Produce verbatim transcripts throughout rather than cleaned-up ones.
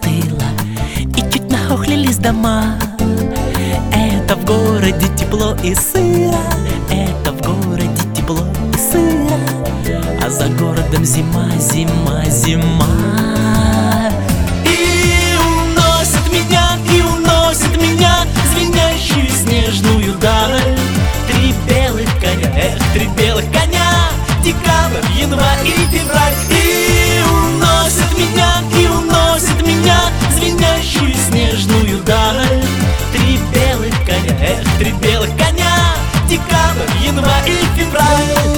остыла, и чуть нахохлились дома. Это в городе тепло и сыро, это в городе тепло и сыро, а за городом зима, зима, зима. И уносит меня, и уносит меня звенящую снежную даль. Три белых коня, эх, три белых коня, декабрь, январь и февраль. И уносит меня, и уносит меня звенящую снежную даль. Три белых коня, эх, три белых коня, декабрь, январь и февраль.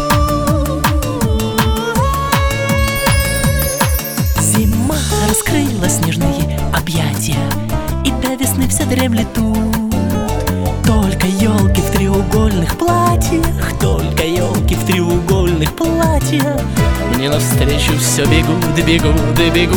Зима раскрыла снежные объятия, и до весны все дремлет тут. Только елки в треугольных платьях, только елки в треугольных платьях мне навстречу все бегут, бегут, бегут.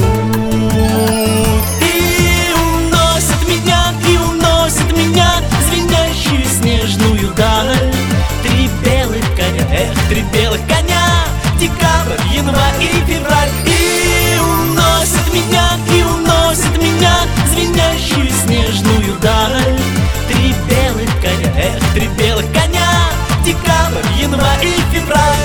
И уносит меня, и уносит меня звенящую снежную даль. Три белых коня, эх, три белых коня, декабрь, январь и февраль. И уносит меня, и уносит меня звенящую снежную даль. Три белых коня, эх, три белых коня, декабрь, январь и февраль.